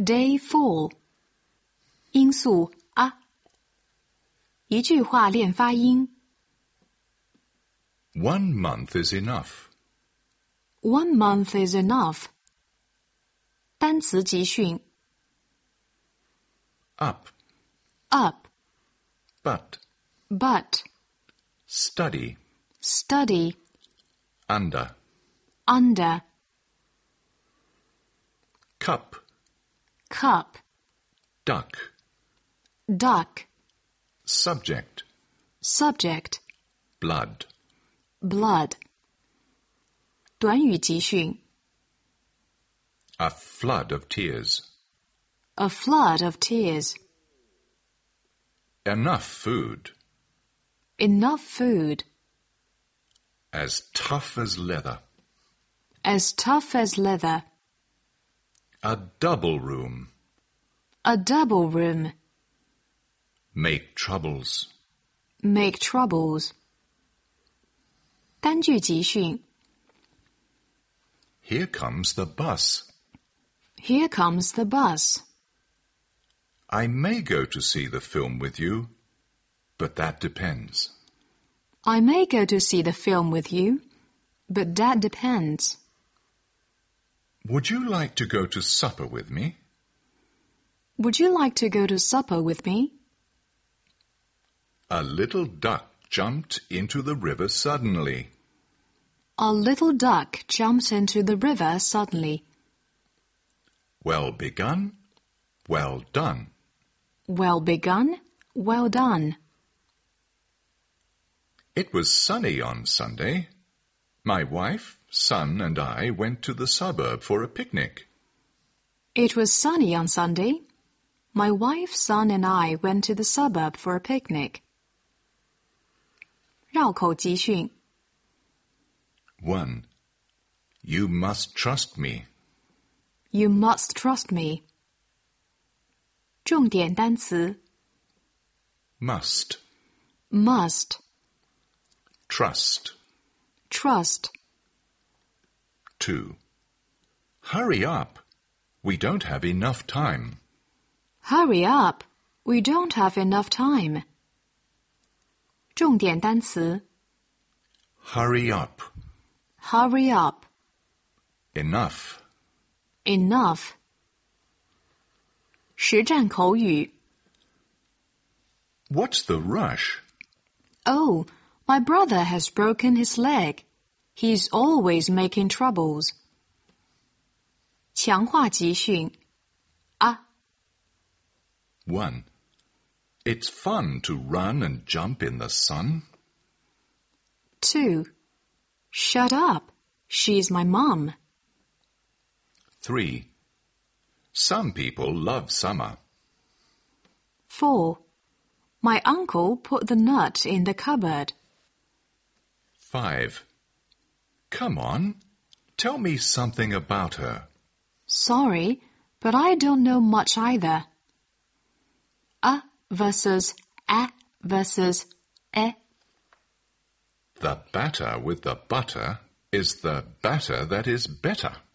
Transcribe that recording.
Day 4. 音素 a。一句话练发音。 1 month is enough. 1 month is enough. 单词集训。 Up, Up, but, but, study, study, under, under, cup, cup, duck, duck, subject, subject, blood. blood. 短语集训。 A flood of tears. A flood of tears. Enough food. Enough food. As tough as leather. As tough as leather. A double room. A double room. Make troubles. Make troubles. 单句集训。 Here comes the bus. Here comes the bus. I may go to see the film with you, but that depends. I may go to see the film with you, but that depends. Would you like to go to supper with me? Would you like to go to supper with me? A little duck jumped into the river suddenly. A little duck jumped into the river suddenly. Well begun, well done. Well begun, well done. It was sunny on Sunday. My wife, son, and I went to the suburb for a picnic. It was sunny on Sunday. My wife, son, and I went to the suburb for a picnic. 绕口集训。 1. You must trust me. You must trust me. 重点单词。 Must. Must. Trust. Trust. 2. Hurry up. We don't have enough time. Hurry up. We don't have enough time. 重点单词。 Hurry up. Hurry up. Enough. Enough. 实战口语。 What's the rush? Oh, my brother has broken his leg. He's always making troubles. 强化集训。啊 1. It's fun to run and jump in the sun. 2. Shut up. She's my mom. 3. Some people love summer. 4. My uncle put the nut in the cupboard. 5. Come on, tell me something about her. Sorry, but I don't know much either. A versus a versus e. The batter with the butter is the batter that is better.